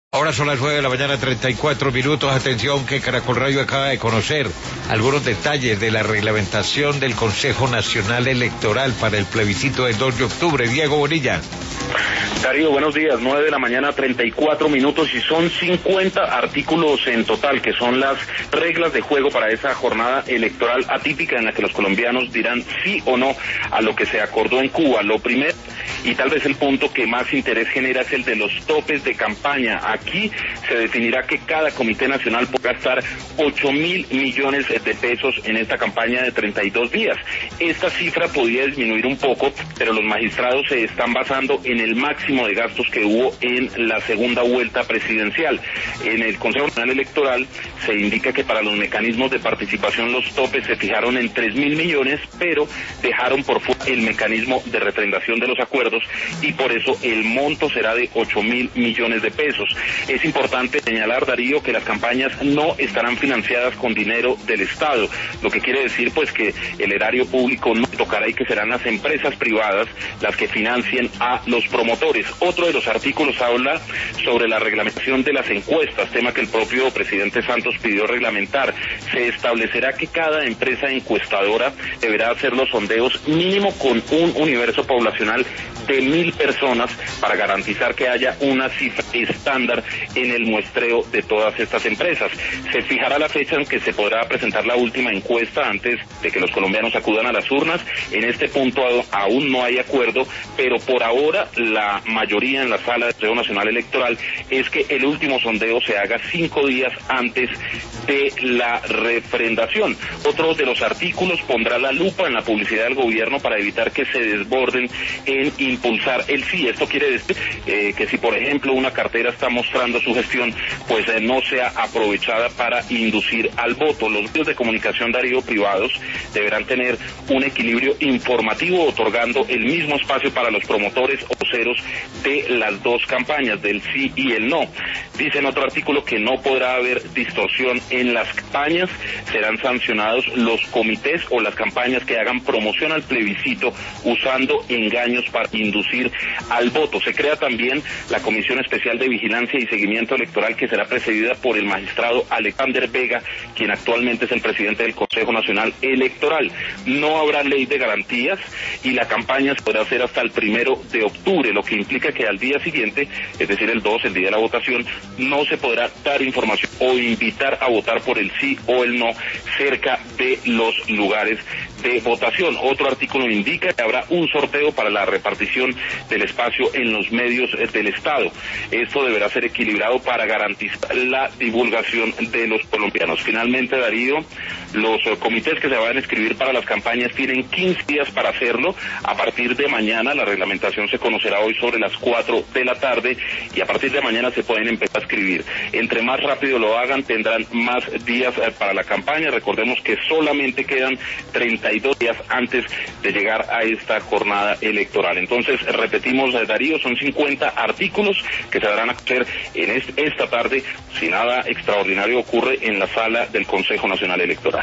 Ahora son las 9 de la mañana, 34 minutos. Atención, que Caracol Radio acaba de conocer algunos detalles de la reglamentación del Consejo Nacional Electoral para el plebiscito del 2 de octubre. Diego Bonilla. Darío, buenos días. 9 de la mañana, 34 minutos, y son 50 artículos en total, que son las reglas de juego para esa jornada electoral atípica en la que los colombianos dirán sí o no a lo que se acordó en Cuba. Lo primero, y tal vez el punto que más interés genera, es el de los topes de campaña. Aquí se definirá que cada comité nacional puede gastar 8.000 millones de pesos en esta campaña de 32 días. Esta cifra podría disminuir un poco, pero los magistrados se están basando en el máximo de gastos que hubo en la segunda vuelta presidencial. En el Consejo Nacional Electoral se indica que para los mecanismos de participación los topes se fijaron en 3.000 millones, pero dejaron por fuera el mecanismo de refrendación de los acuerdos, y por eso el monto será de 8.000 millones de pesos. Es importante señalar, Darío, que las campañas no estarán financiadas con dinero del Estado, lo que quiere decir pues que el erario público no tocará y que serán las empresas privadas las que financien a los promotores. Otro de los artículos habla sobre la reglamentación de las encuestas, tema que el propio presidente Santos pidió reglamentar. Se establecerá que cada empresa encuestadora deberá hacer los sondeos mínimo con un universo poblacional de 1.000 personas para garantizar que haya una cifra estándar en el muestreo de todas estas empresas. Se fijará la fecha en que se podrá presentar la última encuesta antes de que los colombianos acudan a las urnas. En este punto aún no hay acuerdo, pero por ahora la mayoría en la sala del Consejo Nacional Electoral es que el último sondeo se haga 5 días antes de la refrendación. Otro de los artículos pondrá la lupa en la publicidad del gobierno para evitar que se desborden en impulsar el sí. Esto quiere decir que si, por ejemplo, una cartera está mostrando su gestión, pues no sea aprovechada para inducir al voto. Los medios de comunicación, Darío, privados, deberán tener un equilibrio informativo, otorgando el mismo espacio para los promotores o voceros de las dos campañas, del sí y el no. Dice en otro artículo que no podrá haber distorsión en las campañas. Serán sancionados los comités o las campañas que hagan promoción al plebiscito usando engaños para inducir al voto. Se crea también la Comisión Especial de Vigilancia y Seguimiento Electoral, que será presidida por el magistrado Alexander Vega, quien actualmente es el presidente del Consejo Nacional Electoral. No habrá ley de garantías y la campaña se podrá hacer hasta el 1 de octubre, lo que implica que al día siguiente, es decir, el 2, el día de la votación, no se podrá dar información o invitar a votar por el sí o el no cerca de los lugares de votación. Otro artículo indica que habrá un sorteo para la repartición del espacio en los medios del Estado. Esto deberá ser equilibrado para garantizar la divulgación de los colombianos. Finalmente, Darío, los comités que se van a inscribir para las campañas tienen 15 días para hacerlo. A partir de mañana, la reglamentación se conocerá hoy sobre las 4 de la tarde, y a partir de mañana se pueden empezar a escribir. Entre más rápido lo hagan, tendrán más días para la campaña. Recordemos que solamente quedan 32 días antes de llegar a esta jornada electoral. Entonces, repetimos, Darío, son 50 artículos que se darán a conocer en esta tarde, si nada extraordinario ocurre en la sala del Consejo Nacional Electoral.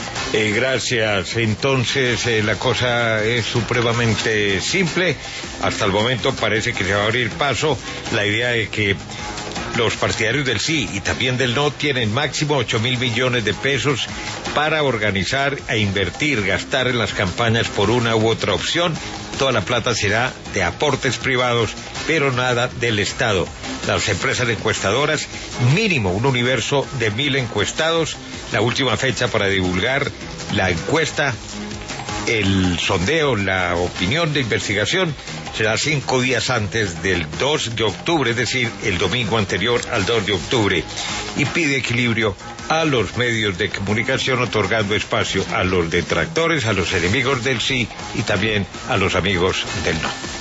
Gracias. Entonces, la cosa es supremamente simple. Hasta el momento parece que se va a abrir paso. La idea de que los partidarios del sí y también del no tienen máximo 8.000 millones de pesos para organizar e invertir, gastar en las campañas por una u otra opción. Toda la plata será de aportes privados, pero nada del Estado. Las empresas encuestadoras, mínimo un universo de 1.000 encuestados. La última fecha para divulgar la encuesta, el sondeo, la opinión de investigación, será 5 días antes del 2 de octubre, es decir, el domingo anterior al 2 de octubre. Y pide equilibrio a los medios de comunicación, otorgando espacio a los detractores, a los enemigos del sí y también a los amigos del no.